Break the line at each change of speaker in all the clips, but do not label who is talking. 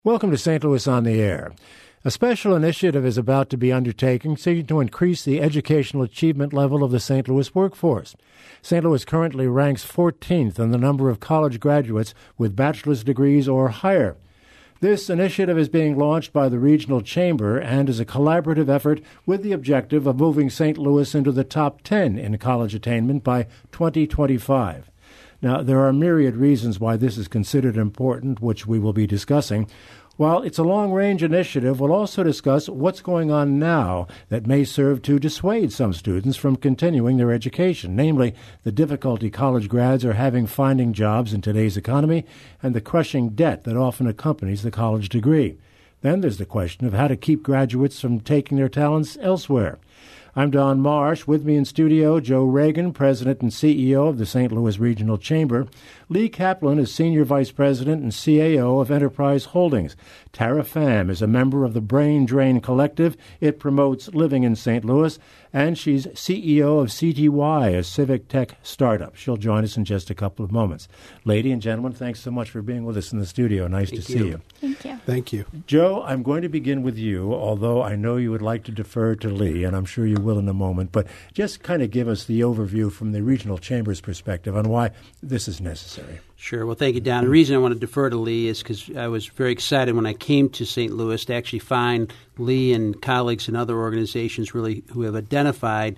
Welcome to St. Louis on the Air. A special initiative is about to be undertaken seeking to increase the educational achievement level of the St. Louis workforce. St. Louis currently ranks 14th in the number of college graduates with bachelor's degrees or higher. This initiative is being launched by the Regional Chamber and is a collaborative effort with the objective of moving St. Louis into the top 10 in college attainment by 2025. Now, there are myriad reasons why this is considered important, which we will be discussing. While it's a long-range initiative, we'll also discuss what's going on now that may serve to dissuade some students from continuing their education, namely the difficulty college grads are having finding jobs in today's economy and the crushing debt that often accompanies the college degree. Then there's the question of how to keep graduates from taking their talents elsewhere. I'm Don Marsh. With me in studio, Joe Reagan, President and CEO of the St. Louis Regional Chamber. Lee Kaplan is Senior Vice President and CAO of Enterprise Holdings. Tara Pham is a member of the Brain Drain Collective. It promotes living in St. Louis. And she's CEO of CTY, a civic tech startup. She'll join us in just a couple of moments. Lady and gentlemen, thanks so much for being with us in the studio. Nice to see you.
Thank you.
Thank you.
Joe, I'm going to begin with you, although I know you would like to defer to Lee, and I'm sure you will in a moment. But just kind of give us the overview from the Regional Chamber's perspective on why this is necessary.
Sure. Well, thank you, Don. The reason I want to defer to Lee is because I was very excited when I came to St. Louis to actually find Lee and colleagues in other organizations really who have identified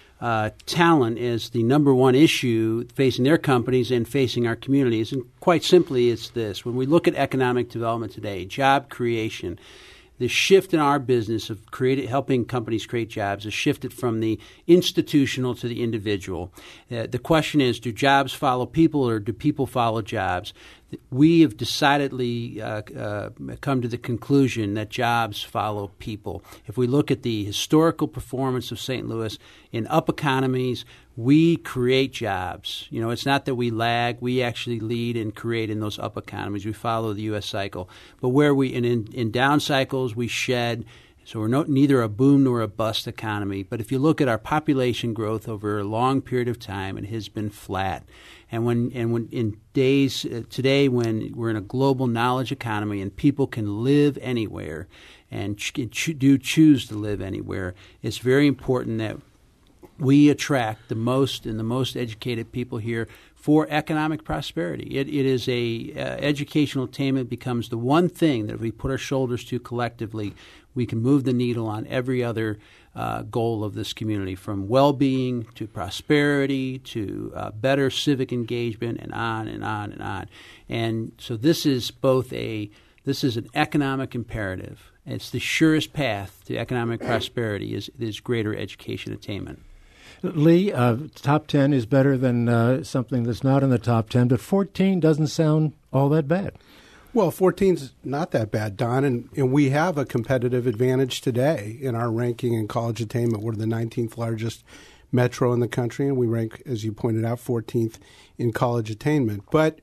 talent as the number one issue facing their companies and facing our communities. And quite simply, it's this. When we look at economic development today, job creation, the shift in our business of helping companies create jobs has shifted from the institutional to the individual. The question is, do jobs follow people or do people follow jobs? We have decidedly come to the conclusion that jobs follow people. If we look at the historical performance of St. Louis in up economies, we create jobs. You know, it's not that we lag. We actually lead and create in those up economies. We follow the U.S. cycle. But where in down cycles, we shed. So we're neither a boom nor a bust economy. But if you look at our population growth over a long period of time, it has been flat. And when in days today, when we're in a global knowledge economy and people can live anywhere and do choose to live anywhere, it's very important that we attract the most and the most educated people here for economic prosperity. It is educational attainment becomes the one thing that if we put our shoulders to collectively, we can move the needle on every other goal of this community, from well-being to prosperity to better civic engagement and on and on and on. And so this is an economic imperative. It's the surest path to economic prosperity is greater education attainment.
Lee, top 10 is better than something that's not in the top 10, but 14 doesn't sound all that bad.
Well, 14's not that bad, Don, and we have a competitive advantage today in our ranking in college attainment. We're the 19th largest metro in the country, and we rank, as you pointed out, 14th in college attainment. But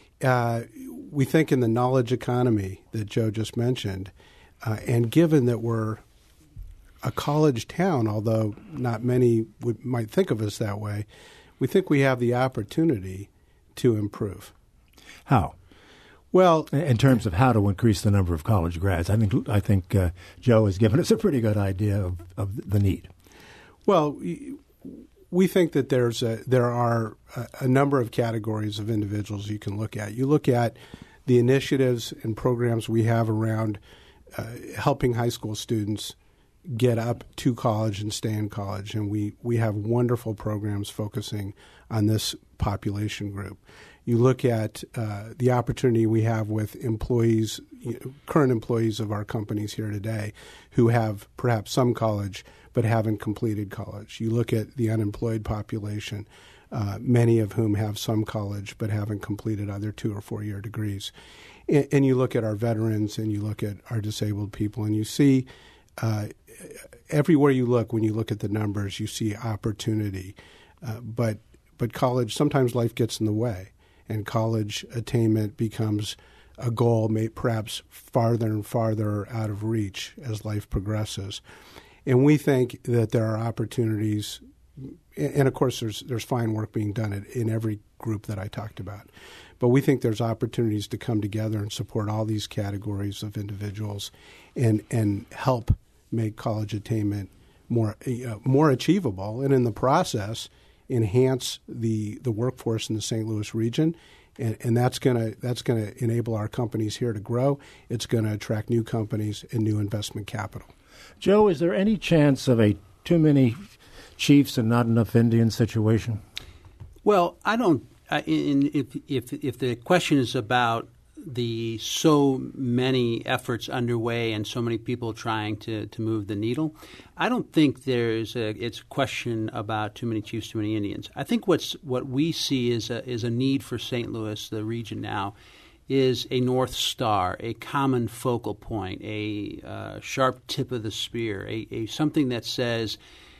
we think in the knowledge economy that Joe just mentioned, and given that we're a college town, although not many might think of us that way, we think we have the opportunity to improve.
How? Well, in terms of how to increase the number of college grads, I think Joe has given us a pretty good idea of the need.
Well, we think that there are a number of categories of individuals you can look at. You look at the initiatives and programs we have around helping high school students get up to college and stay in college, and we have wonderful programs focusing on this population group. You look at the opportunity we have with employees, current employees of our companies here today who have perhaps some college but haven't completed college. You look at the unemployed population, many of whom have some college but haven't completed other 2 or 4 year degrees. And you look at our veterans and you look at our disabled people, and you see everywhere you look, when you look at the numbers, you see opportunity. But college, sometimes life gets in the way, and college attainment becomes a goal perhaps farther and farther out of reach as life progresses. And we think that there are opportunities and of course there's fine work being done in every group that I talked about. But we think there's opportunities to come together and support all these categories of individuals and help make college attainment more achievable, and in the process enhance the workforce in the St. Louis region. And that's going to enable our companies here to grow. It's going to attract new companies and new investment capital.
Joe, is there any chance of a too many chiefs and not enough Indians situation?
Well, I don't. If the question is about the so many efforts underway and so many people trying to move the needle, I don't think it's a question about too many chiefs, too many Indians. I think what we see is a need for St. Louis, the region now, is a North Star, a common focal point, a sharp tip of the spear, a something that says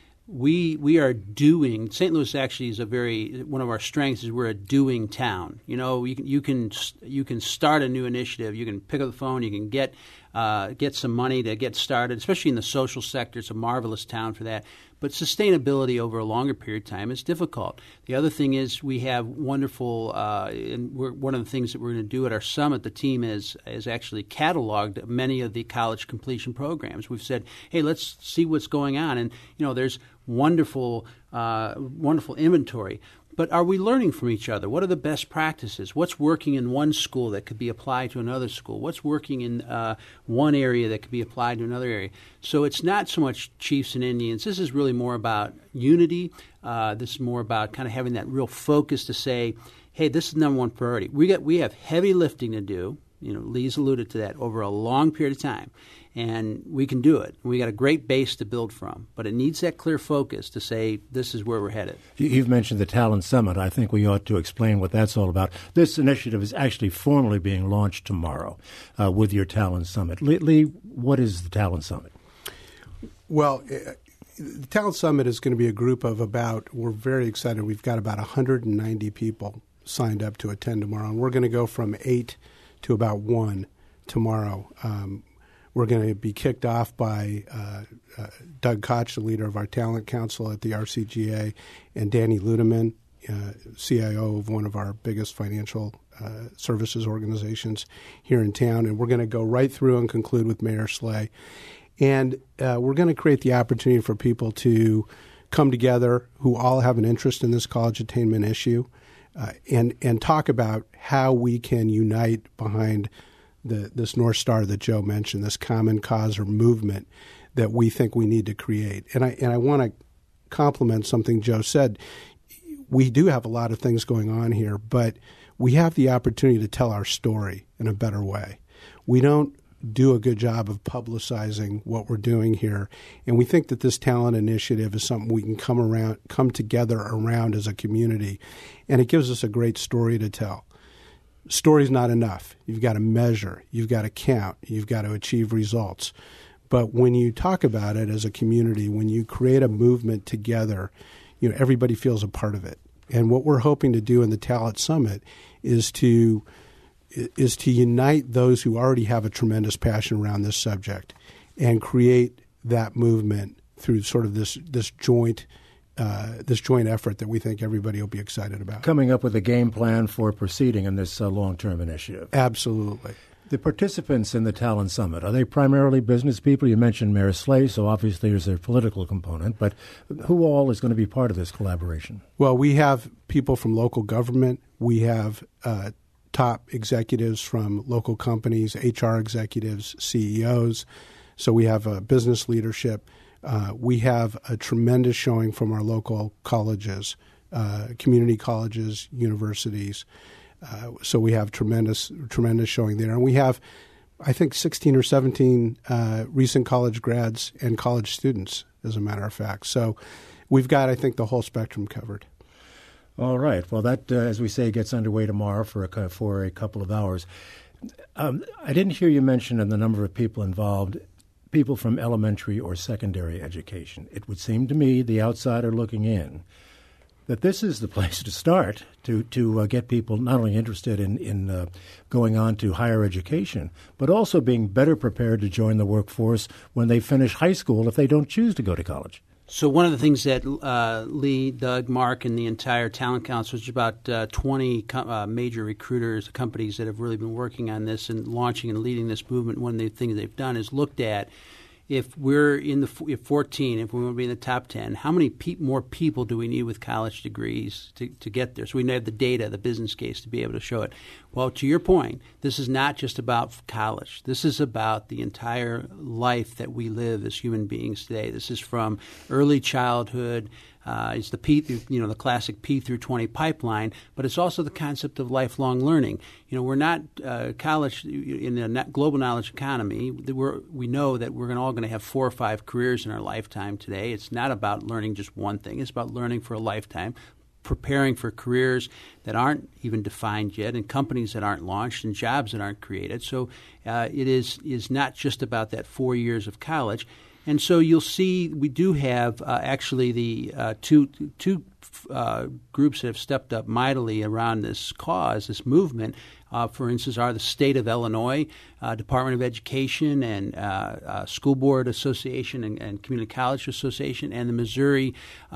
we are doing. St. Louis actually is one of our strengths is we're a doing town. You know, you can start a new initiative. You can pick up the phone. You can get some money to get started, especially in the social sector. It's a marvelous town for that. But sustainability over a longer period of time is difficult. The other thing is we have wonderful, and one of the things that we're going to do at our summit, the team is actually cataloged many of the college completion programs. We've said, hey, let's see what's going on. And, you know, there's wonderful inventory. But are we learning from each other? What are the best practices? What's working in one school that could be applied to another school? What's working in one area that could be applied to another area? So it's not so much chiefs and Indians. This is really more about unity. This is more about kind of having that real focus to say, hey, this is number one priority. We have heavy lifting to do. You know, Lee's alluded to that over a long period of time. And we can do it. We got a great base to build from, but it needs that clear focus to say this is where we're headed. You've
mentioned the Talent Summit. I think we ought to explain what that's all about. This initiative is actually formally being launched tomorrow with your Talent Summit. Lee, what is the Talent Summit?
Well, the Talent Summit is going to be a group of we're very excited. We've got about 190 people signed up to attend tomorrow, and we're going to go from 8 to about 1 tomorrow. We're going to be kicked off by Doug Koch, the leader of our Talent Council at the RCGA, and Danny Ludeman, CIO of one of our biggest financial services organizations here in town. And we're going to go right through and conclude with Mayor Slay. And we're going to create the opportunity for people to come together who all have an interest in this college attainment issue and talk about how we can unite behind this North Star that Joe mentioned, this common cause or movement that we think we need to create. And I want to compliment something Joe said. We do have a lot of things going on here, but we have the opportunity to tell our story in a better way. We don't do a good job of publicizing what we're doing here, and we think that this talent initiative is something we can come together around as a community, and it gives us a great story to tell. Story's not enough. You've got to measure. You've got to count. You've got to achieve results. But when you talk about it as a community, when you create a movement together, you know, everybody feels a part of it. And what we're hoping to do in the Talent Summit is to unite those who already have a tremendous passion around this subject and create that movement through sort of this joint effort that we think everybody will be excited about.
Coming up with a game plan for proceeding in this long-term initiative.
Absolutely.
The participants in the Talent Summit, are they primarily business people? You mentioned Mayor Slay, so obviously there's a political component, but who all is going to be part of this collaboration?
Well, we have people from local government. We have top executives from local companies, HR executives, CEOs. So we have business leadership. We have a tremendous showing from our local colleges, community colleges, universities. So we have tremendous showing there. And we have, I think, 16 or 17 recent college grads and college students, as a matter of fact. So we've got, I think, the whole spectrum covered.
All right. Well, that, as we say, gets underway tomorrow for a couple of hours. I didn't hear you mention the number of people involved, people from elementary or secondary education. It would seem to me, the outsider looking in, that this is the place to start to get people not only interested in going on to higher education, but also being better prepared to join the workforce when they finish high school if they don't choose to go to college.
So one of the things that Lee, Doug, Mark, and the entire Talent Council, which is about 20 major recruiters, companies that have really been working on this and launching and leading this movement, one of the things they've done is looked at if we're in the 14, if we want to be in the top 10, how many more people do we need with college degrees to get there? So we have the data, the business case to be able to show it. Well, to your point, this is not just about college. This is about the entire life that we live as human beings today. This is from early childhood. It's the the classic P through 20 pipeline, but it's also the concept of lifelong learning. We're not college in the global knowledge economy. We know that we're all going to have 4 or 5 careers in our lifetime today. It's not about learning just one thing. It's about learning for a lifetime, preparing for careers that aren't even defined yet, and companies that aren't launched, and jobs that aren't created. So it is not just about that 4 years of college. And so you'll see we do have actually the two groups that have stepped up mightily around this cause, this movement. For instance, are the State of Illinois Department of Education and School Board Association and Community College Association, and the Missouri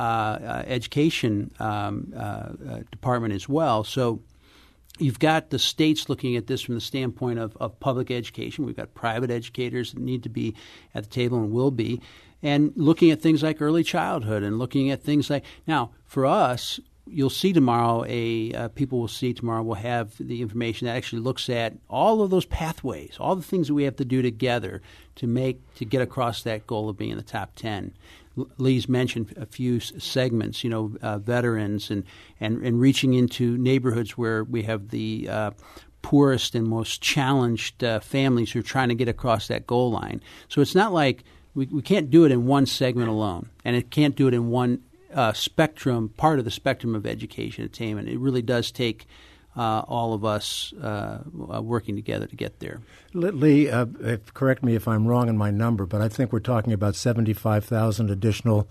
Education Department as well. So you've got the states looking at this from the standpoint of public education. We've got private educators that need to be at the table and will be, and looking at things like early childhood and looking at things like – now, for us, you'll see tomorrow people will see tomorrow we'll have the information that actually looks at all of those pathways, all the things that we have to do together to get across that goal of being in the top 10. Lee's mentioned a few segments, veterans and reaching into neighborhoods where we have the poorest and most challenged families who are trying to get across that goal line. So it's not like we can't do it in one segment alone, and it can't do it in one part of the spectrum of education attainment. It really does take all of us working together to get there.
Lee, correct me if I'm wrong in my number, but I think we're talking about 75,000 additional,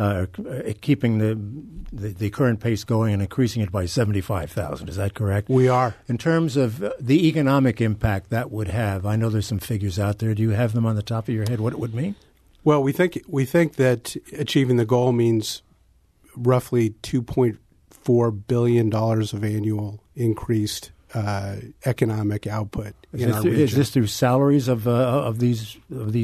keeping the current pace going and increasing it by 75,000. Is that correct?
We are.
In terms of the economic impact that would have, I know there's some figures out there. Do you have them on the top of your head, what it would mean?
Well, we think that achieving the goal means roughly $2.4 billion of annual increased economic output in our region.
Is this through salaries of these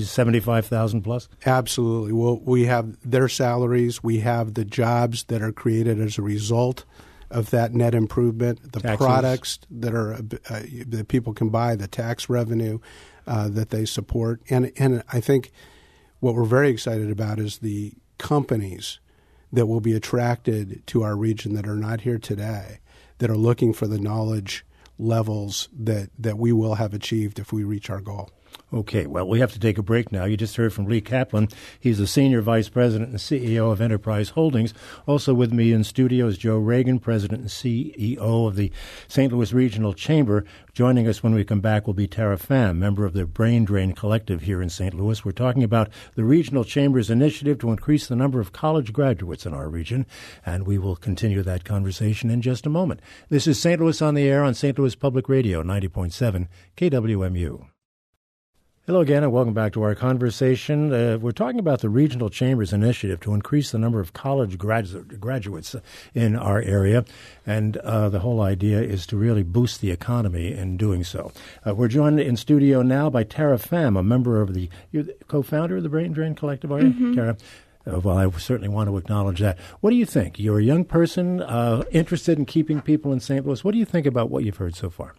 75,000 plus?
Absolutely. Well, we have their salaries. We have the jobs that are created as a result of that net improvement, the
taxes,
products that are that people can buy, the tax revenue that they support, and I think what we're very excited about is the companies that will be attracted to our region that are not here today, that are looking for the knowledge levels that we will have achieved if we reach our goal.
Okay, well, we have to take a break now. You just heard from Lee Kaplan. He's the Senior Vice President and CEO of Enterprise Holdings. Also with me in studio is Joe Reagan, President and CEO of the St. Louis Regional Chamber. Joining us when we come back will be Tara Pham, member of the Brain Drain Collective here in St. Louis. We're talking about the Regional Chamber's initiative to increase the number of college graduates in our region, and we will continue that conversation in just a moment. This is St. Louis on the Air on St. Louis Public Radio, 90.7 KWMU. Hello again, and welcome back to our conversation. We're talking about the Regional Chamber's initiative to increase the number of college graduates in our area, and the whole idea is to really boost the economy in doing so. We're joined in studio now by Tara Pham, a member of you're the co-founder of the Brain Drain Collective, are you, Tara? Well, I certainly want to acknowledge that. What do you think? You're a young person interested in keeping people in St. Louis. What do you think about what you've heard so far?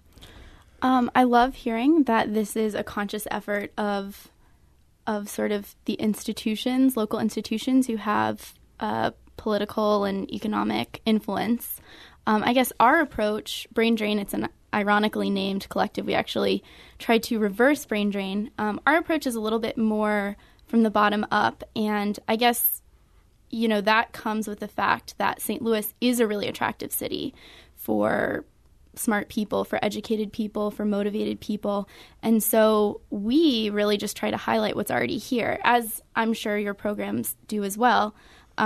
I love hearing that this is a conscious effort of sort of the institutions, local institutions who have political and economic influence. I guess our approach, Brain Drain, it's an ironically named collective. We actually tried to reverse Brain Drain. Our approach is a little bit more from the bottom up, and I guess, that comes with the fact that St. Louis is a really attractive city for smart people, for educated people, for motivated people. And so we really just try to highlight what's already here, as I'm sure your programs do as well.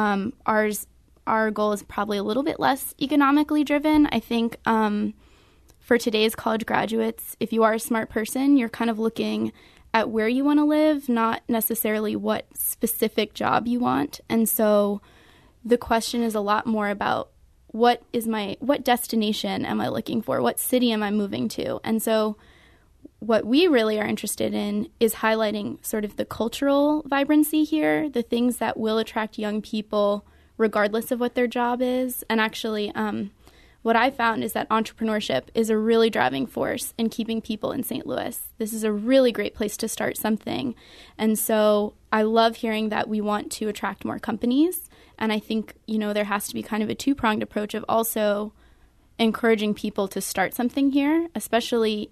Our goal is probably a little bit less economically driven. I think for today's college graduates, if you are a smart person, you're kind of looking at where you want to live, not necessarily what specific job you want. And so the question is a lot more about what destination am I looking for? What city am I moving to? And so what we really are interested in is highlighting sort of the cultural vibrancy here, the things that will attract young people regardless of what their job is. And actually, what I found is that entrepreneurship is a really driving force in keeping people in St. Louis. This is a really great place to start something. And so I love hearing that we want to attract more companies. And I think, there has to be kind of a two-pronged approach of also encouraging people to start something here, especially,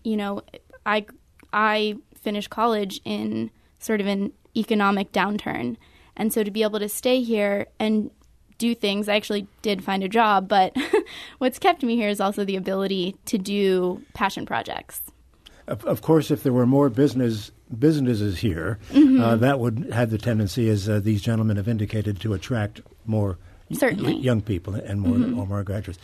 I finished college in sort of an economic downturn. And so to be able to stay here and do things, I actually did find a job, but what's kept me here is also the ability to do passion projects.
Of course, if there were more businesses here, that would have the tendency, as these gentlemen have indicated, to attract more
Certainly.
Young people and more graduates.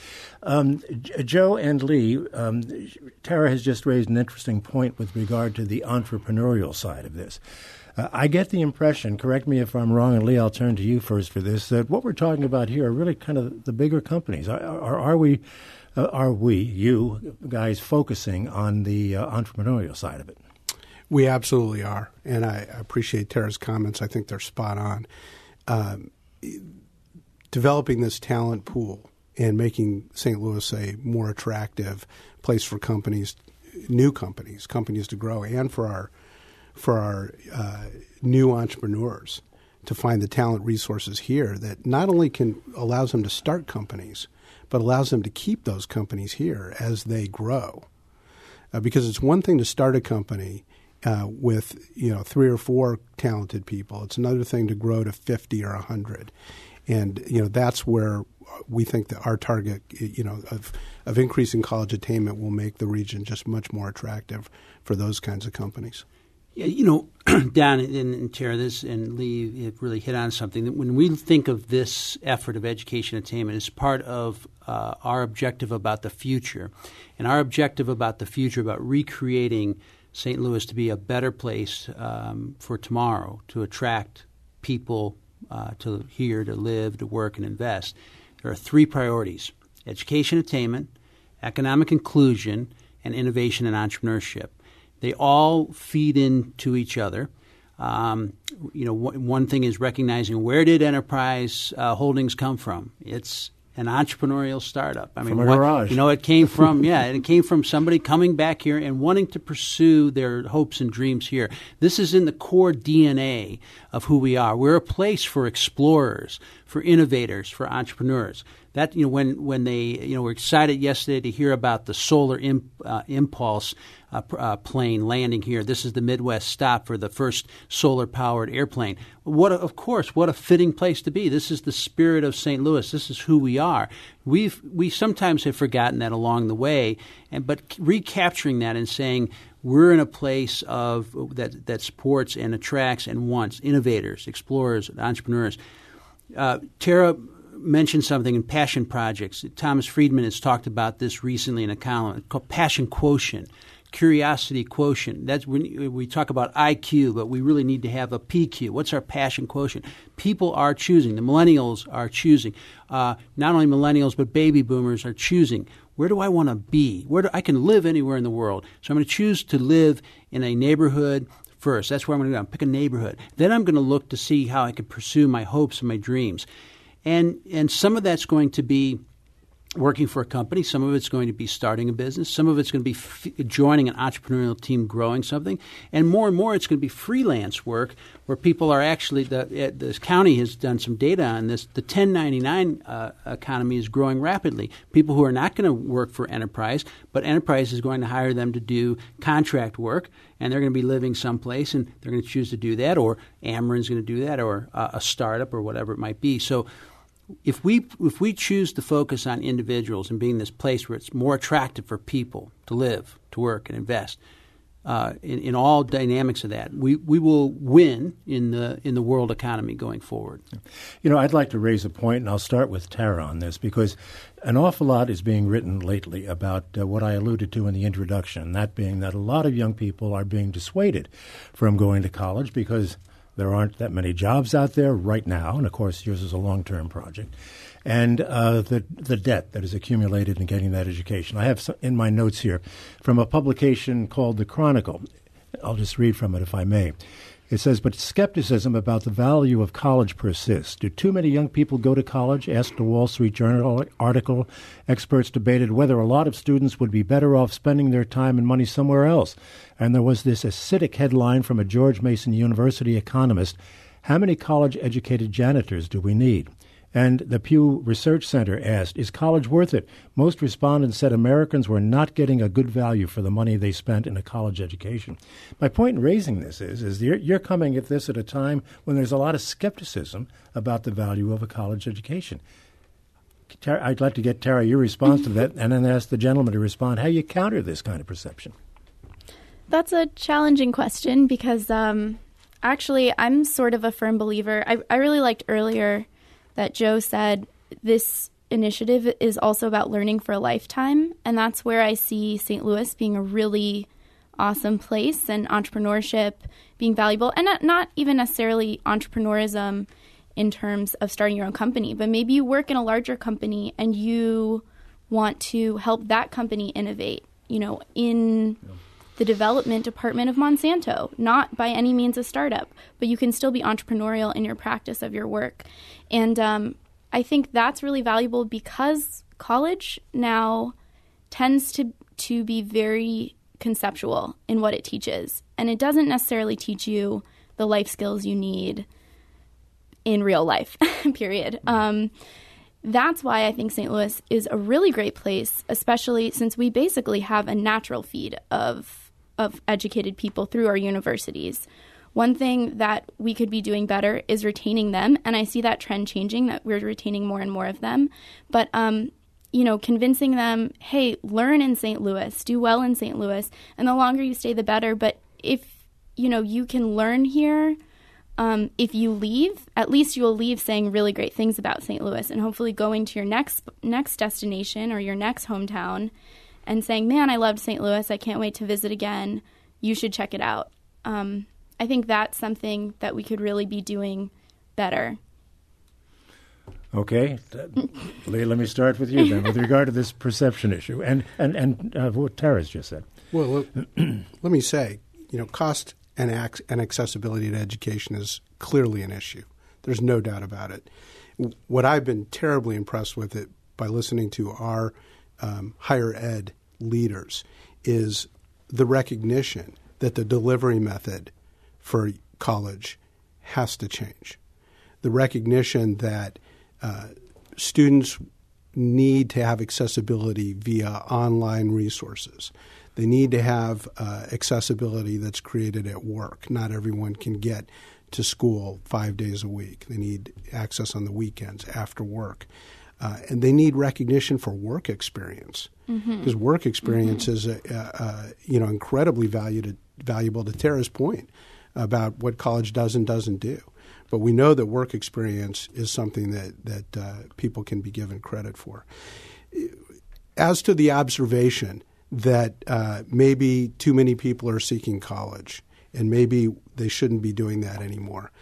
Joe and Lee, Tara has just raised an interesting point with regard to the entrepreneurial side of this. I get the impression, correct me if I'm wrong, and Lee, I'll turn to you first for this, that what we're talking about here are really kind of the bigger companies. Are we, you guys, focusing on the entrepreneurial side of it?
We absolutely are, and I appreciate Tara's comments. I think they're spot on. Developing this talent pool and making St. Louis a more attractive place for companies, new companies to grow, and for our new entrepreneurs to find the talent resources here that not only allows them to start companies, but allows them to keep those companies here as they grow. Because it's one thing to start a company with 3 or 4 talented people. It's another thing to grow to 50 or 100. And that's where we think that our target, of increasing college attainment will make the region just much more attractive for those kinds of companies.
Yeah, Don and Tara, this and Lee have really hit on something. That when we think of this effort of education attainment, it's part of our objective about the future, and our objective about the future about recreating St. Louis to be a better place for tomorrow, to attract people to here, to live, to work, and invest. There are 3 priorities: education attainment, economic inclusion, and innovation and entrepreneurship. They all feed into each other. One thing is recognizing, where did Enterprise Holdings come from? It's an entrepreneurial startup.
From a garage.
It came from it came from somebody coming back here and wanting to pursue their hopes and dreams here. This is in the core DNA of who we are. We're a place for explorers, for innovators, for entrepreneurs. That when they were excited yesterday to hear about the Solar Impulse plane landing here. This is the Midwest stop for the first solar-powered airplane. What a fitting place to be. This is the spirit of St. Louis. This is who we are. We sometimes have forgotten that along the way, but recapturing that and saying we're in a place of that supports and attracts and wants innovators, explorers, entrepreneurs. Tara mentioned something in passion projects. Thomas Friedman has talked about this recently in a column called Passion Quotient. Curiosity quotient. That's when we talk about IQ, but we really need to have a PQ. What's our passion quotient? People are choosing. The millennials are choosing. Not only millennials, but baby boomers are choosing. Where do I want to be? I can live anywhere in the world. So I'm going to choose to live in a neighborhood first. That's where I'm going to go. Pick a neighborhood. Then I'm going to look to see how I can pursue my hopes and my dreams. And some of that's going to be working for a company. Some of it's going to be starting a business. Some of it's going to be joining an entrepreneurial team, growing something. And more it's going to be freelance work where people are actually, this county has done some data on this. The 1099 economy is growing rapidly. People who are not going to work for Enterprise, but Enterprise is going to hire them to do contract work, and they're going to be living someplace, and they're going to choose to do that, or Ameren's going to do that, or a startup, or whatever it might be. So if we choose to focus on individuals and being this place where it's more attractive for people to live, to work, and invest, in all dynamics of that, we will win in the world economy going forward.
I'd like to raise a point, and I'll start with Tara on this, because an awful lot is being written lately about what I alluded to in the introduction, that being that a lot of young people are being dissuaded from going to college because there aren't that many jobs out there right now, and of course yours is a long-term project, and the debt that is accumulated in getting that education. I have in my notes here from a publication called The Chronicle. I'll just read from it if I may. It says, but skepticism about the value of college persists. Do too many young people go to college? Asked a Wall Street Journal article. Experts debated whether a lot of students would be better off spending their time and money somewhere else. And there was this acidic headline from a George Mason University economist. How many college-educated janitors do we need? And the Pew Research Center asked, is college worth it? Most respondents said Americans were not getting a good value for the money they spent in a college education. My point in raising this is you're coming at this at a time when there's a lot of skepticism about the value of a college education. Tara, I'd like to get, Tara, your response to that, and then ask the gentleman to respond how you counter this kind of perception.
That's a challenging question because actually I'm sort of a firm believer. I really liked earlier that Joe said this initiative is also about learning for a lifetime, and that's where I see St. Louis being a really awesome place and entrepreneurship being valuable, and not even necessarily entrepreneurism in terms of starting your own company, but maybe you work in a larger company and you want to help that company innovate, in the development department of Monsanto, not by any means a startup, but you can still be entrepreneurial in your practice of your work. And I think that's really valuable because college now tends to be very conceptual in what it teaches. And it doesn't necessarily teach you the life skills you need in real life, period. That's why I think St. Louis is a really great place, especially since we basically have a natural feed of educated people through our universities. One thing that we could be doing better is retaining them, and I see that trend changing, that we're retaining more and more of them. But, convincing them, hey, learn in St. Louis, do well in St. Louis, and the longer you stay, the better. But if, you can learn here, if you leave, at least you'll leave saying really great things about St. Louis and hopefully going to your next destination or your next hometown and saying, man, I loved St. Louis. I can't wait to visit again. You should check it out. I think that's something that we could really be doing better.
Okay. Lee, let me start with you then with regard to this perception issue and what Tara's just said.
Well, let me say, cost and accessibility to education is clearly an issue. There's no doubt about it. What I've been terribly impressed with it by listening to our higher ed leaders is the recognition that the delivery method for college has to change. The recognition that students need to have accessibility via online resources. They need to have accessibility that's created at work. Not everyone can get to school 5 days a week. They need access on the weekends, after work. And they need recognition for work experience, because work experience is incredibly valuable to Tara's point about what college does and doesn't do. But we know that work experience is something that people can be given credit for. As to the observation that maybe too many people are seeking college and maybe they shouldn't be doing that anymore,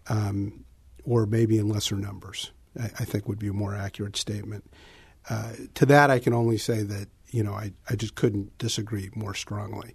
or maybe in lesser numbers, I think would be a more accurate statement. To that, I can only say that, I just couldn't disagree more strongly.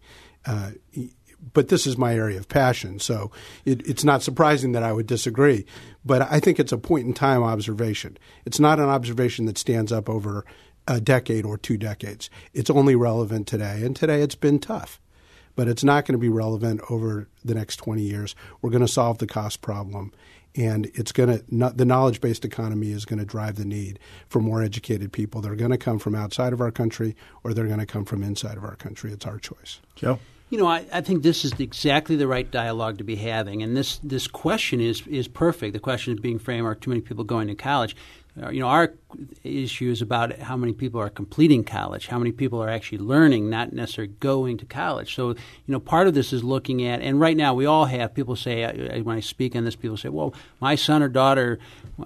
But this is my area of passion, so it's not surprising that I would disagree. But I think it's a point-in-time observation. It's not an observation that stands up over a decade or 2 decades. It's only relevant today, and today it's been tough. But it's not going to be relevant over the next 20 years. We're going to solve the cost problem, and the knowledge-based economy is going to drive the need for more educated people. They're going to come from outside of our country, or they're going to come from inside of our country. It's our choice.
Joe?
I think this is exactly the right dialogue to be having, and this question is perfect. The question is being framed, are too many people going to college? Our issue is about how many people are completing college, how many people are actually learning, not necessarily going to college. So, part of this is looking at, and right now we all have, people say, when I speak on this, people say, well, my son or daughter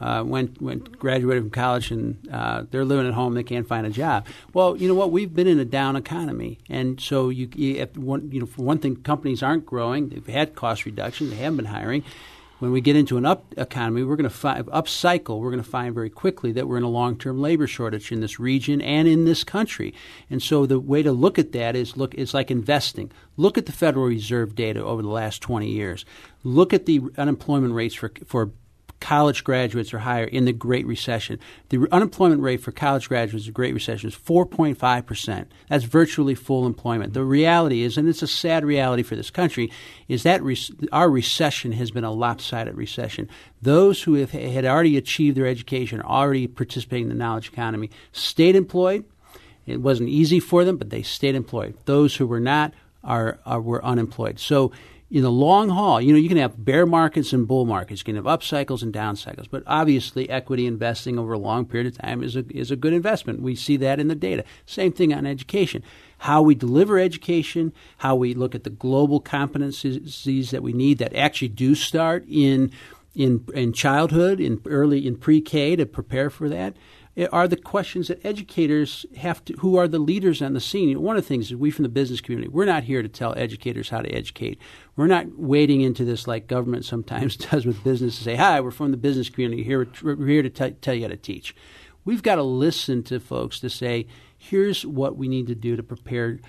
graduated from college and they're living at home, they can't find a job. Well, you know what? We've been in a down economy. And so, for one thing, companies aren't growing. They've had cost reductions. They haven't been hiring. When we get into an up economy, we're going to upcycle. We're going to find very quickly that we're in a long-term labor shortage in this region and in this country. And so the way to look at that is it's like investing. Look at the Federal Reserve data over the last 20 years. Look at the unemployment rates for college graduates or higher in the Great Recession. The unemployment rate for college graduates in the Great Recession is 4.5%. That's virtually full employment. The reality is, and it's a sad reality for this country, is that our recession has been a lopsided recession. Those who had already achieved their education, already participating in the knowledge economy, stayed employed. It wasn't easy for them, but they stayed employed. Those who were not were unemployed. So in the long haul, you can have bear markets and bull markets. You can have up cycles and down cycles. But obviously, equity investing over a long period of time is a good investment. We see that in the data. Same thing on education. How we deliver education, how we look at the global competencies that we need that actually do start in childhood, in pre-K to prepare for that, are the questions that educators have to, who are the leaders on the scene. One of the things is we from the business community, we're not here to tell educators how to educate. We're not wading into this like government sometimes does with business to say, hi, we're from the business community. We're here to tell you how to teach. We've got to listen to folks to say, here's what we need to do to prepare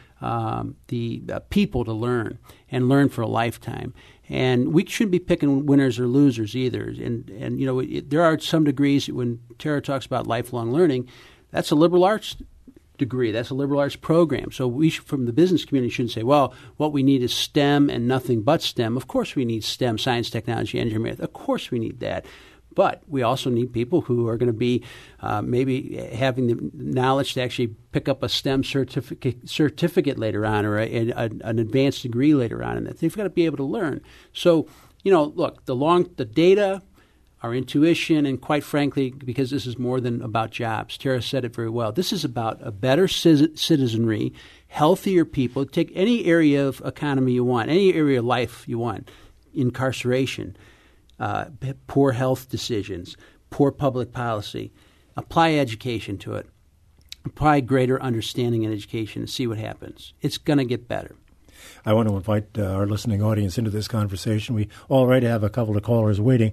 the people to learn and learn for a lifetime. And we shouldn't be picking winners or losers either. And there are some degrees, when Tara talks about lifelong learning, that's a liberal arts degree. That's a liberal arts program. So we from the business community shouldn't say, well, what we need is STEM and nothing but STEM. Of course we need STEM, science, technology, engineering, math. Of course we need that. But we also need people who are going to be maybe having the knowledge to actually pick up a STEM certificate later on, or an advanced degree later on. And they've got to be able to learn. So, look, the data, our intuition, and quite frankly, because this is more than about jobs, Tara said it very well, this is about a better citizenry, healthier people. Take any area of economy you want, any area of life you want, incarceration, poor health decisions, poor public policy. Apply education to it. Apply greater understanding in education and see what happens. It's going to get better.
I want to invite our listening audience into this conversation. We already have a couple of callers waiting.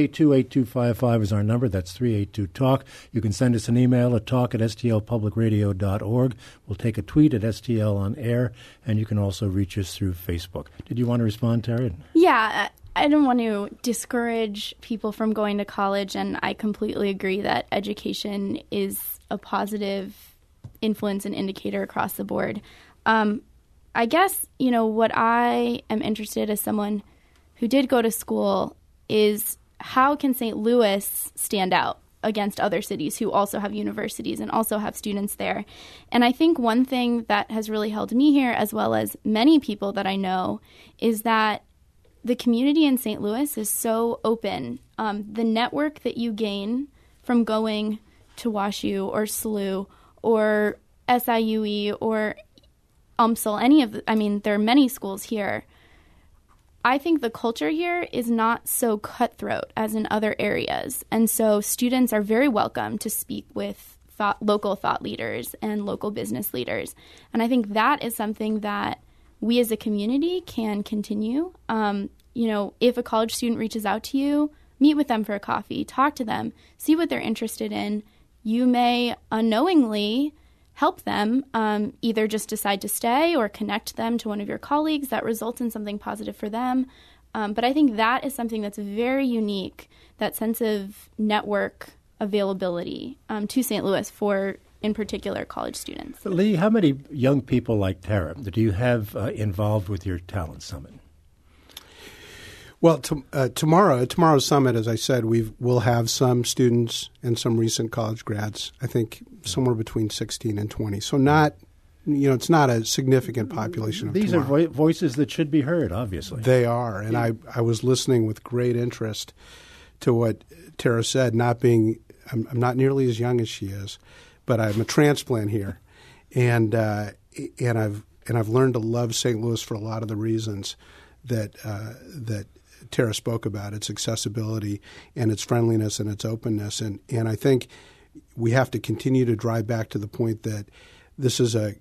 382-8255 is our number. That's 382-TALK. You can send us an email at talk@stlpublicradio.org. We'll take a tweet at STL on air, and you can also reach us through Facebook. Did you want to respond, Terry?
Yeah, I don't want to discourage people from going to college, and I completely agree that education is a positive influence and indicator across the board. I guess, what I am interested as someone who did go to school is how can St. Louis stand out against other cities who also have universities and also have students there? And I think one thing that has really held me here, as well as many people that I know, is that the community in St. Louis is so open. The network that you gain from going to WashU or SLU or SIUE or UMSL, there are many schools here. I think the culture here is not so cutthroat as in other areas. And so students are very welcome to speak with local thought leaders and local business leaders. And I think that is something that we as a community can continue. If a college student reaches out to you, meet with them for a coffee, talk to them, see what they're interested in. You may unknowingly help them either just decide to stay or connect them to one of your colleagues that results in something positive for them. But I think that is something that's very unique, that sense of network availability to St. Louis for, in particular, college students.
Lee, how many young people like Tara do you have involved with your Talent Summit?
Well, tomorrow's summit, as I said, we'll have some students and some recent college grads. I think somewhere between 16 and 20. So it's not a significant population of
These
tomorrow.
are voices that should be heard, obviously.
They are, and I was listening with great interest to what Tara said, not being I'm not nearly as young as she is, but I'm a transplant here, and I've learned to love St. Louis for a lot of the reasons that Tara spoke about, its accessibility and its friendliness and its openness, and I think we have to continue to drive back to the point that this is a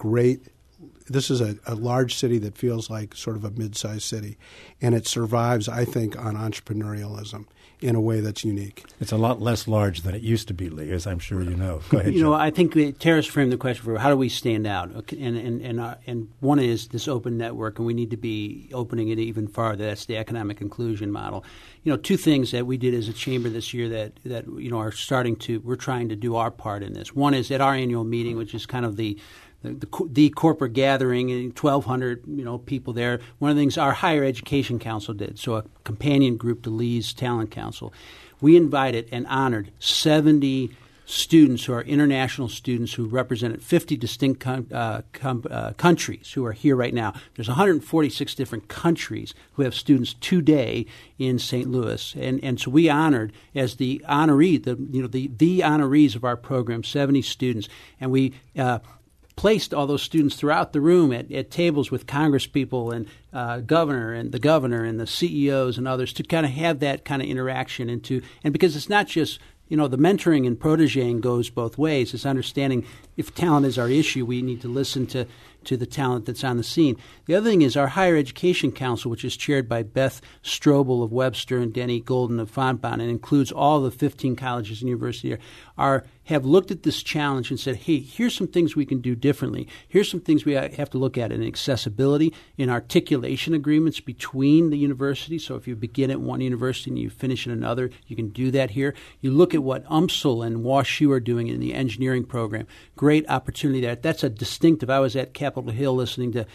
large city that feels like sort of a mid-sized city, and it survives, I think, on entrepreneurialism in a way that's unique.
It's a lot less large than it used to be, Lee, as I'm sure you know. Go ahead, Joe.
I think Tara's framed the question for how do we stand out, and one is this open network, and we need to be opening it even farther. That's the economic inclusion model. Two things that we did as a chamber this year that are we're trying to do our part in this. One is at our annual meeting, which is kind of the corporate gathering, 1,200 people there. One of the things our Higher Education Council did, so a companion group to Lee's Talent Council, we invited and honored 70 students who are international students who represented 50 distinct countries who are here right now. There's 146 different countries who have students today in St. Louis, and so we honored as the honoree, the honorees of our program, 70 students, and we placed all those students throughout the room at tables with Congress people and the governor and the CEOs and others to kind of have that kind of interaction and because it's not just the mentoring and protéging goes both ways. It's understanding if talent is our issue, we need to listen to the talent that's on the scene. The other thing is our Higher Education Council, which is chaired by Beth Strobel of Webster and Denny Golden of Fontbonne, and includes all the 15 colleges and universities have looked at this challenge and said, hey, here's some things we can do differently. Here's some things we have to look at in accessibility, in articulation agreements between the universities. So if you begin at one university and you finish at another, you can do that here. You look at what UMSL and WashU are doing in the engineering program. Great opportunity there. That's a distinctive. I was at Capitol Hill listening to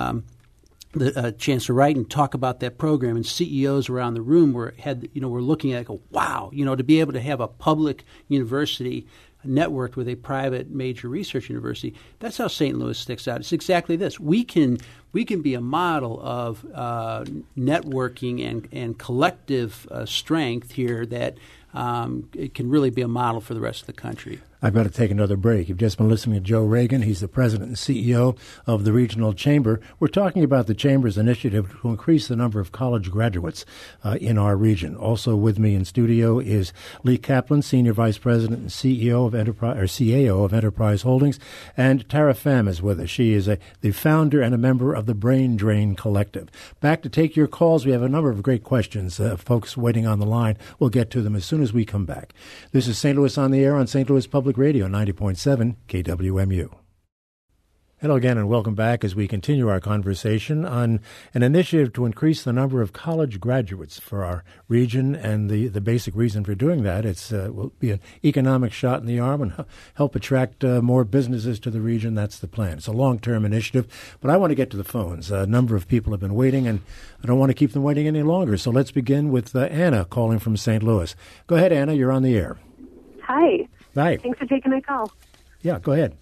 the Chancellor Wright and talk about that program, and CEOs around the room were looking at it, go, wow, to be able to have a public university networked with a private major research university. That's how St. Louis sticks out. It's exactly this. We can be a model of networking and collective strength here that it can really be a model for the rest of the country.
I've got to take another break. You've just been listening to Joe Reagan. He's the president and CEO of the Regional Chamber. We're talking about the Chamber's initiative to increase the number of college graduates in our region. Also with me in studio is Lee Kaplan, Senior Vice President and CAO of Enterprise Holdings, and Tara Pham is with us. She is the founder and a member of the Brain Drain Collective. Back to take your calls. We have a number of great questions. Folks waiting on the line. We'll get to them as soon as we come back. This is St. Louis on the Air on St. Louis Public Radio, 90.7 KWMU. Hello again and welcome back as we continue our conversation on an initiative to increase the number of college graduates for our region, and the basic reason for doing that will be an economic shot in the arm and help attract more businesses to the region. That's the plan. It's a long-term initiative, but I want to get to the phones. A number of people have been waiting, and I don't want to keep them waiting any longer, so let's begin with Anna calling from St. Louis. Go ahead, Anna. You're on the air.
Hi.
Hi.
Thanks for taking my call.
Yeah, go ahead.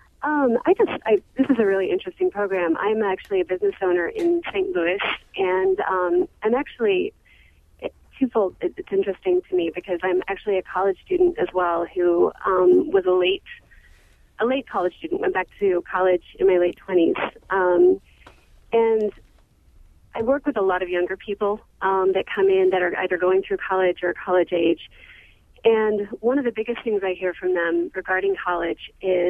This is a really interesting program. I'm actually a business owner in St. Louis, and I'm actually twofold. It's interesting to me because I'm actually a college student as well who was a late college student. Went back to college in my late 20s, and I work with a lot of younger people that come in that are either going through college or college age. And one of the biggest things I hear from them regarding college is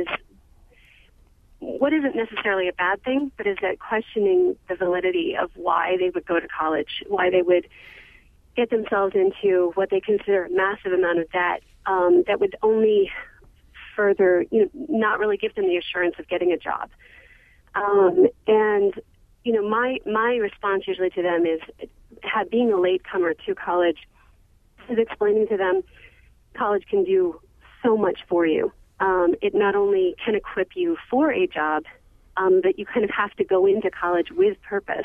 what isn't necessarily a bad thing, but is that questioning the validity of why they would go to college, why they would get themselves into what they consider a massive amount of debt that would only further, not really give them the assurance of getting a job. My response usually to them is being a latecomer to college is explaining to them college can do so much for you. It not only can equip you for a job, but you kind of have to go into college with purpose.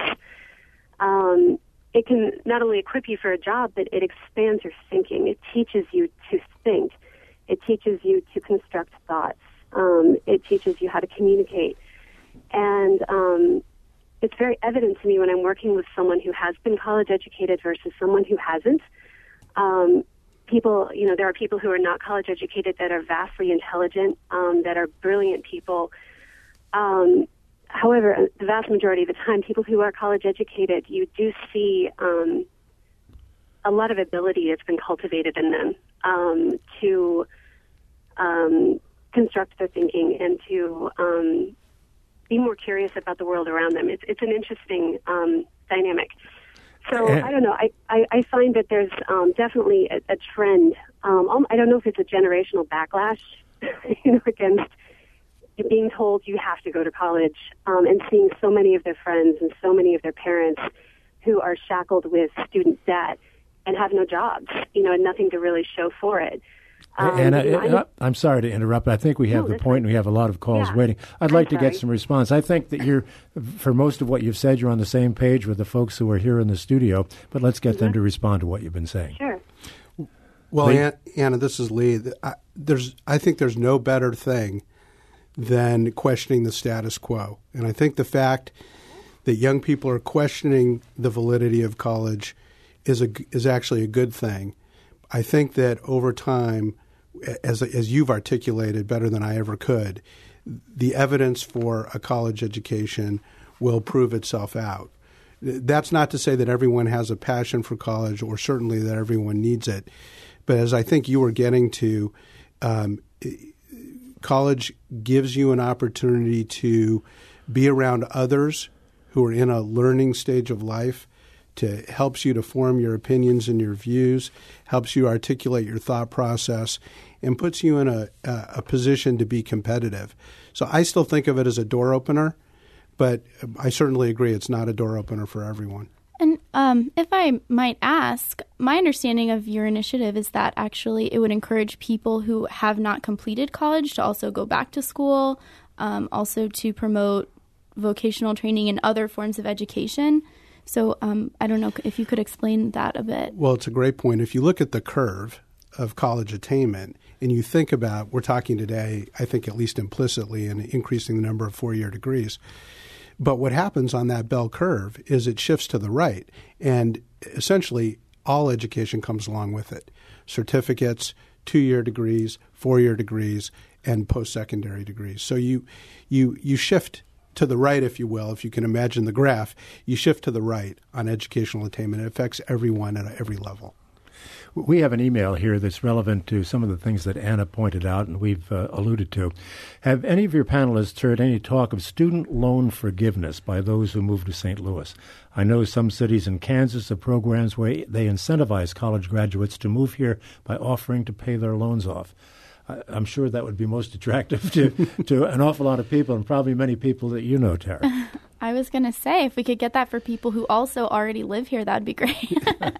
It can not only equip you for a job, but it expands your thinking. It teaches you to think. It teaches you to construct thoughts. It teaches you how to communicate. And it's very evident to me when I'm working with someone who has been college educated versus someone who hasn't. people, there are people who are not college educated that are vastly intelligent, that are brilliant people. However, the vast majority of the time, people who are college educated, you do see a lot of ability that's been cultivated in them to construct their thinking and to be more curious about the world around them. It's an interesting dynamic. So I don't know. I find that there's definitely a trend. I don't know if it's a generational backlash, against being told you have to go to college, and seeing so many of their friends and so many of their parents who are shackled with student debt and have no jobs, and nothing to really show for it.
I'm sorry to interrupt, but I think we have the point, and we have a lot of calls waiting. I'd like to get some response. I think that for most of what you've said, you're on the same page with the folks who are here in the studio, but let's get them to respond to what you've been saying.
Sure.
Well, Anna, this is Lee. I think there's no better thing than questioning the status quo. And I think the fact that young people are questioning the validity of college is actually a good thing. I think that over time, as you've articulated better than I ever could, the evidence for a college education will prove itself out. That's not to say that everyone has a passion for college, or certainly that everyone needs it. But as I think you were getting to, college gives you an opportunity to be around others who are in a learning stage of life, helps you to form your opinions and your views, helps you articulate your thought process, and puts you in a position to be competitive. So I still think of it as a door opener, but I certainly agree it's not a door opener for everyone.
And if I might ask, my understanding of your initiative is that actually it would encourage people who have not completed college to also go back to school, also to promote vocational training and other forms of education. So I don't know if you could explain that a bit.
Well, it's a great point. If you look at the curve of college attainment and you think about, we're talking today, I think at least implicitly, in increasing the number of four-year degrees. But what happens on that bell curve is it shifts to the right, and essentially all education comes along with it. Certificates, 2-year degrees, 4-year degrees, and post-secondary degrees. So you shift to the right, if you will, if you can imagine the graph, you shift to the right on educational attainment. It affects everyone at every level.
We have an email here that's relevant to some of the things that Anna pointed out and we've alluded to. Have any of your panelists heard any talk of student loan forgiveness by those who move to St. Louis? I know some cities in Kansas have programs where they incentivize college graduates to move here by offering to pay their loans off. I'm sure that would be most attractive to an awful lot of people, and probably many people that you know, Tara.
I was going to say, if we could get that for people who also already live here, that would be great.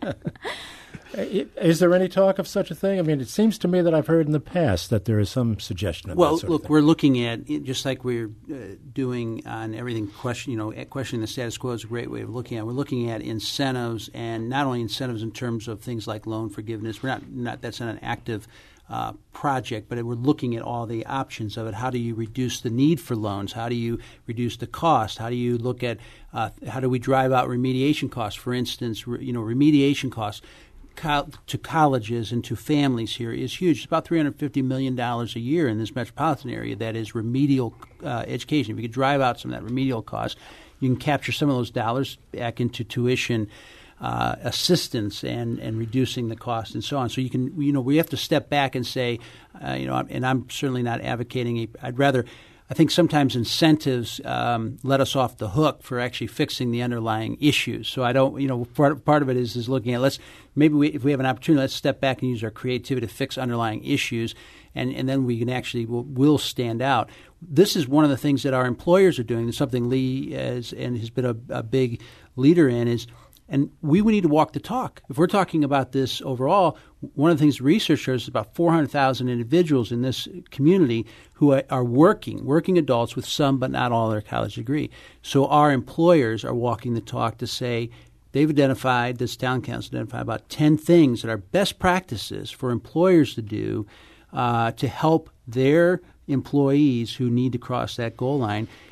Is there any talk of such a thing? I mean, it seems to me that I've heard in the past that there is some suggestion of that sort of thing.
We're looking at, just like we're doing on everything, questioning the status quo is a great way of looking at it. We're looking at incentives, and not only incentives in terms of things like loan forgiveness. We're not that's not an active project, but we're looking at all the options of it. How do you reduce the need for loans? How do you reduce the cost? How do you look at how do we drive out remediation costs? For instance, remediation costs to colleges and to families here is huge. It's about $350 million a year in this metropolitan area that is remedial education. If you could drive out some of that remedial cost, you can capture some of those dollars back into tuition assistance and reducing the cost and so on. So you can, we have to step back and say, and I'm certainly not advocating I think sometimes incentives let us off the hook for actually fixing the underlying issues. So I don't, part of it is looking at if we have an opportunity, let's step back and use our creativity to fix underlying issues, and then we can actually will stand out. This is one of the things that our employers are doing. It's something Lee has been a big leader in is. And we need to walk the talk. If we're talking about this overall, one of the things research shows is about 400,000 individuals in this community who are working adults with some but not all their college degree. So our employers are walking the talk to say they've identified, this town council identified about 10 things that are best practices for employers to do to help their employees who need to cross that goal line.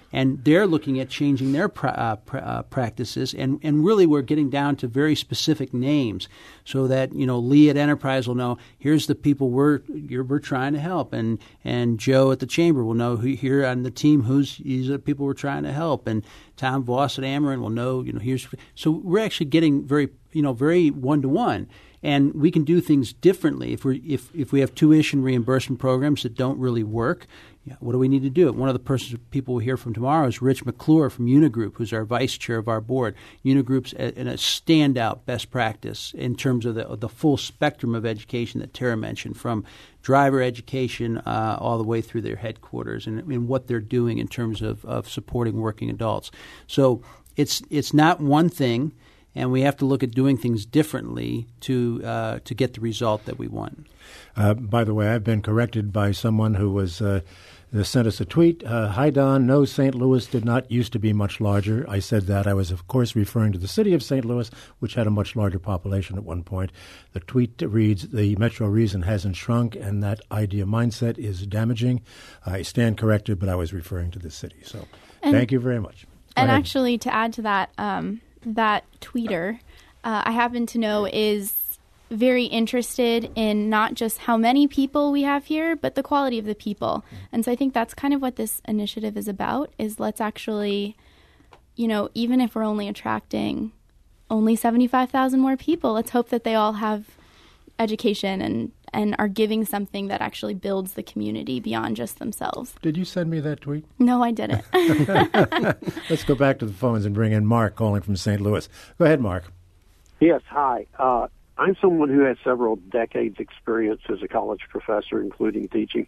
And they're looking at changing their practices, and really we're getting down to very specific names, so that Lee at Enterprise will know here's the people we're trying to help, and Joe at the Chamber will know here on the team these are the people we're trying to help, and Tom Voss at Ameren will know here's. So we're actually getting very one-to-one. And we can do things differently if we have tuition reimbursement programs that don't really work. What do we need to do? One of the people we'll hear from tomorrow is Rich McClure from Unigroup, who's our vice chair of our board. Unigroup's in a standout best practice in terms of the full spectrum of education that Tara mentioned, from driver education all the way through their headquarters, and what they're doing in terms of supporting working adults. So it's not one thing. And we have to look at doing things differently to get the result that we want.
By the way, I've been corrected by someone who was sent us a tweet. Hi, Don. No, St. Louis did not used to be much larger. I said that. I was, of course, referring to the city of St. Louis, which had a much larger population at one point. The tweet reads, the metro region hasn't shrunk, and that idea mindset is damaging. I stand corrected, but I was referring to the city. So thank you very much.
And actually, to add to that, that tweeter, I happen to know, is very interested in not just how many people we have here, but the quality of the people. And so I think that's kind of what this initiative is about, is let's actually, even if we're only attracting only 75,000 more people, let's hope that they all have education and are giving something that actually builds the community beyond just themselves.
Did you send me that tweet?
No, I didn't.
Let's go back to the phones and bring in Mark calling from St. Louis. Go ahead, Mark.
Yes, hi. I'm someone who has several decades experience as a college professor, including teaching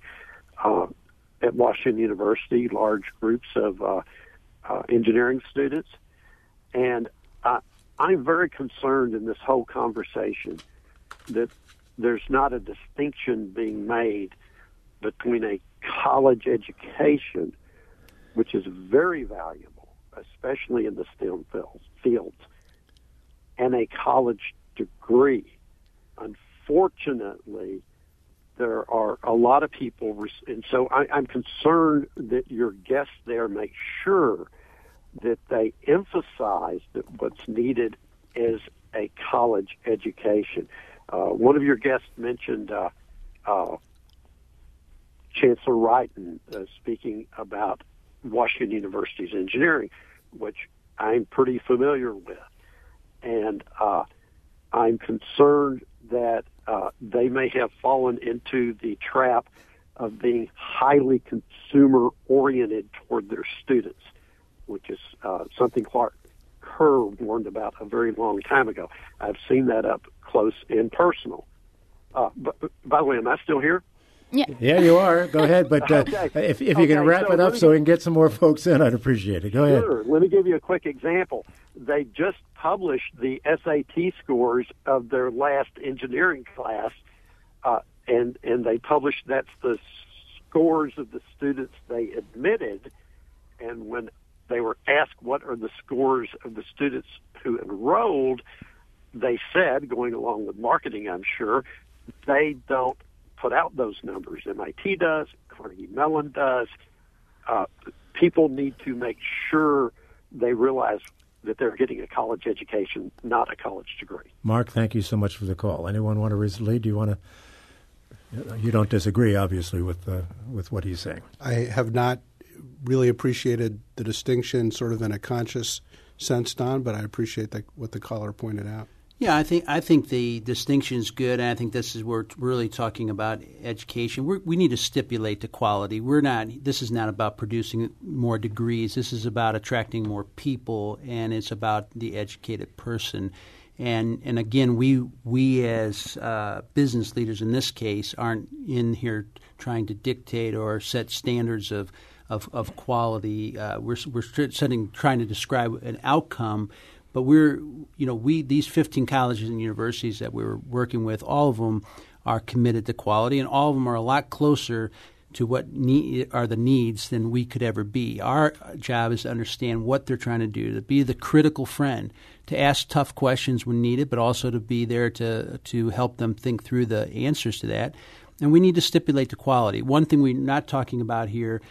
at Washington University, large groups of engineering students. And I'm very concerned in this whole conversation that there's not a distinction being made between a college education, which is very valuable, especially in the STEM fields, and a college degree. Unfortunately, there are a lot of people, and so I'm concerned that your guests there make sure that they emphasize that what's needed is a college education. One of your guests mentioned Chancellor Wrighton speaking about Washington University's engineering, which I'm pretty familiar with. And I'm concerned that they may have fallen into the trap of being highly consumer-oriented toward their students, which is something Clark Kerr warned about a very long time ago. I've seen that up close and personal. But by the way, am I still here?
Yeah, you are. Go ahead. But if you can wrap it up so we can get some more folks in, I'd appreciate it. Go ahead.
Sure. Let me give you a quick example. They just published the SAT scores of their last engineering class, and they published that's the scores of the students they admitted. And when they were asked what are the scores of the students who enrolled, they said, going along with marketing, I'm sure, they don't put out those numbers. MIT does, Carnegie Mellon does. People need to make sure they realize that they're getting a college education, not a college degree.
Mark, thank you so much for the call. Anyone want to raise the lead? Do you want to? You don't disagree, obviously, with what he's saying.
I have not really appreciated the distinction sort of in a conscious sense, Don, but I appreciate what the caller pointed out.
Yeah, I think the distinction is good, and I think this is where we're really talking about education. We need to stipulate the quality. This is not about producing more degrees. This is about attracting more people, and it's about the educated person. And again, we as business leaders in this case aren't in here trying to dictate or set standards of quality. We're trying to describe an outcome. But these 15 colleges and universities that we're working with, all of them are committed to quality, and all of them are a lot closer to what are the needs than we could ever be. Our job is to understand what they're trying to do, to be the critical friend, to ask tough questions when needed, but also to be there to help them think through the answers to that. And we need to stipulate the quality. One thing we're not talking about here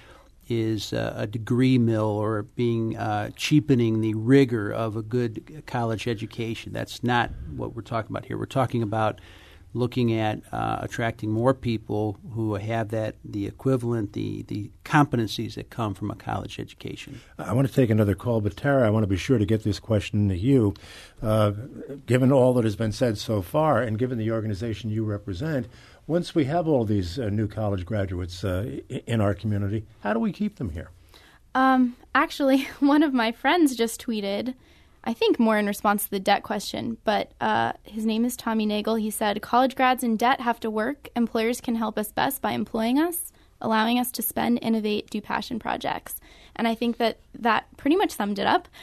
is a degree mill or being cheapening the rigor of a good college education. That's not what we're talking about here. We're talking about looking at attracting more people who have the equivalent, the competencies that come from a college education.
I want to take another call, but Tara, I want to be sure to get this question to you. Given all that has been said so far and given the organization you represent, once we have all these new college graduates in our community, how do we keep them here?
Actually, one of my friends just tweeted, I think more in response to the debt question, but his name is Tommy Nagel. He said, college grads in debt have to work. Employers can help us best by employing us, allowing us to spend, innovate, do passion projects. And I think that pretty much summed it up.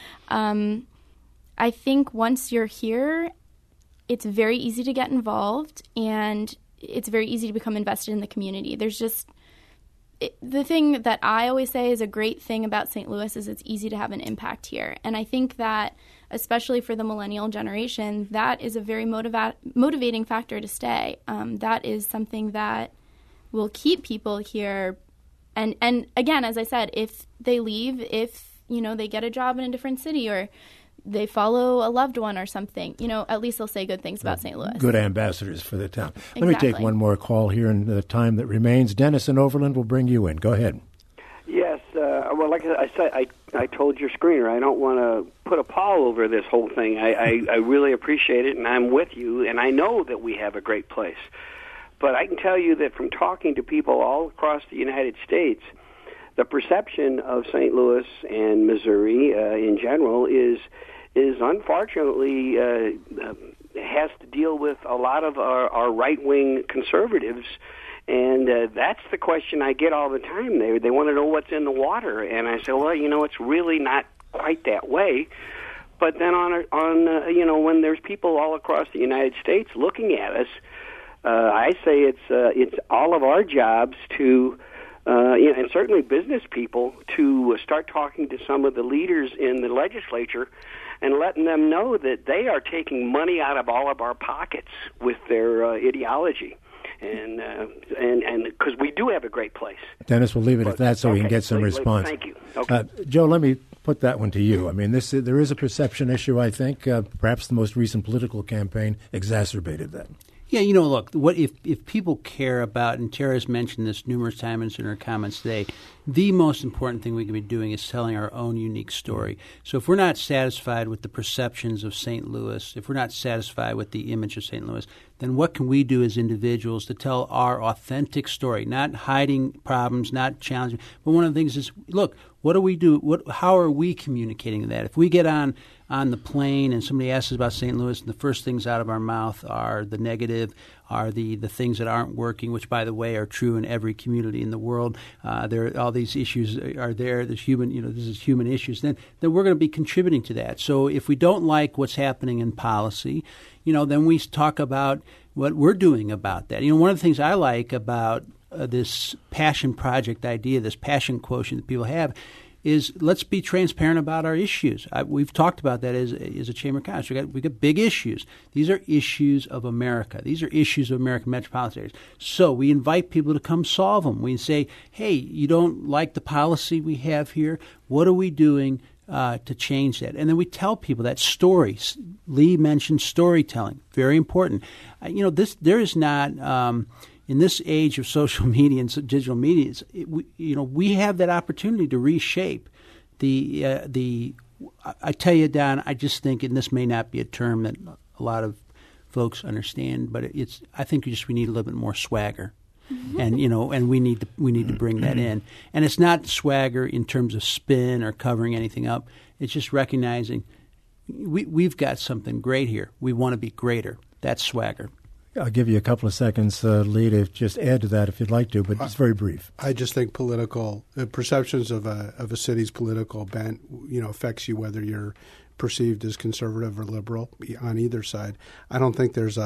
I think once you're here, it's very easy to get involved, and it's very easy to become invested in the community. There's just the thing that I always say is a great thing about St. Louis is it's easy to have an impact here. And I think that, especially for the millennial generation, that is a very motivating factor to stay. That is something that will keep people here. And again, as I said, if they leave, if they get a job in a different city or they follow a loved one or something, at least they'll say good things about St. Louis.
Good ambassadors for the town.
Exactly.
Let me take one more call here in the time that remains. Dennis in Overland will bring you in. Go ahead.
Yes. Well, like I said, I told your screener, I don't want to put a pall over this whole thing. I really appreciate it, and I'm with you, and I know that we have a great place. But I can tell you that from talking to people all across the United States, the perception of St. Louis and Missouri in general is unfortunately has to deal with a lot of our right-wing conservatives, and that's the question I get all the time. They want to know what's in the water, and I say, well, it's really not quite that way. But then when there's people all across the United States looking at us, I say it's all of our jobs to. And certainly business people to start talking to some of the leaders in the legislature and letting them know that they are taking money out of all of our pockets with their ideology. And because we do have a great place.
Dennis, we'll leave it at that so we can get some response.
Thank you. Okay.
Joe, let me put that one to you. I mean, there is a perception issue, I think. Perhaps the most recent political campaign exacerbated that.
Yeah, look, what if people care about, and Tara's mentioned this numerous times in her comments today, the most important thing we can be doing is telling our own unique story. So if we're not satisfied with the perceptions of St. Louis, if we're not satisfied with the image of St. Louis, then what can we do as individuals to tell our authentic story, not hiding problems, not challenging. But one of the things is, look, what do we do? How are we communicating that? If we get on the plane and somebody asks us about St. Louis and the first things out of our mouth are the negative, are the things that aren't working, which, by the way, are true in every community in the world. All these issues are there. There's this is human issues. Then we're going to be contributing to that. So if we don't like what's happening in policy, then we talk about what we're doing about that. One of the things I like about this passion project idea, this passion quotient that people have, is let's be transparent about our issues. We've talked about that as a Chamber of Commerce. We got big issues. These are issues of America. These are issues of American metropolitan areas. So we invite people to come solve them. We say, hey, you don't like the policy we have here? What are we doing to change that? And then we tell people that story. Lee mentioned storytelling. Very important. There is not. In this age of social media and digital media, we have that opportunity to reshape the. I tell you, Don, I just think, and this may not be a term that a lot of folks understand, but I think we need a little bit more swagger, and we need to bring that in. And it's not swagger in terms of spin or covering anything up. It's just recognizing we've got something great here. We want to be greater. That's swagger.
I'll give you a couple of seconds, Lee, to just add to that if you'd like to, but it's very brief.
I just think political perceptions of a city's political bent, affects you whether you're perceived as conservative or liberal on either side. I don't think there's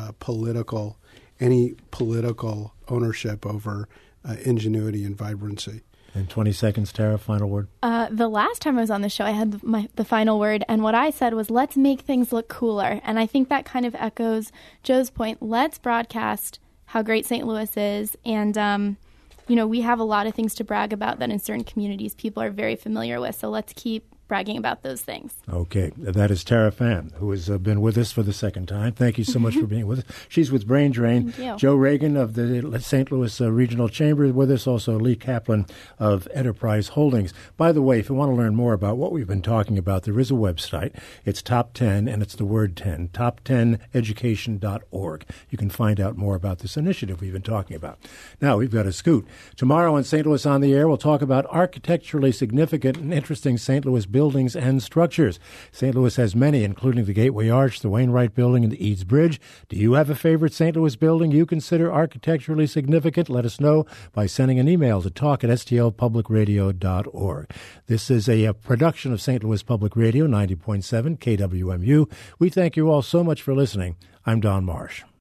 any political ownership over ingenuity and vibrancy.
In 20 seconds, Tara, final word.
The last time I was on the show, I had the final word, and what I said was, let's make things look cooler. And I think that kind of echoes Joe's point. Let's broadcast how great St. Louis is, and we have a lot of things to brag about that in certain communities people are very familiar with. So let's keep bragging about those things.
Okay. That is Tara Pham, who has been with us for the second time. Thank you so much for being with us. She's with Brain Drain.
Thank you.
Joe Reagan of the St. Louis Regional Chamber is with us. Also, Lee Kaplan of Enterprise Holdings. By the way, if you want to learn more about what we've been talking about, there is a website. It's Top 10, and it's the word 10, top10education.org. You can find out more about this initiative we've been talking about. Now, we've got a scoot. Tomorrow on St. Louis on the Air, we'll talk about architecturally significant and interesting St. Louis buildings and structures. St. Louis has many, including the Gateway Arch, the Wainwright Building, and the Eads Bridge. Do you have a favorite St. Louis building you consider architecturally significant? Let us know by sending an email to talk@stlpublicradio.org. This is a production of St. Louis Public Radio, 90.7 KWMU. We thank you all so much for listening. I'm Don Marsh.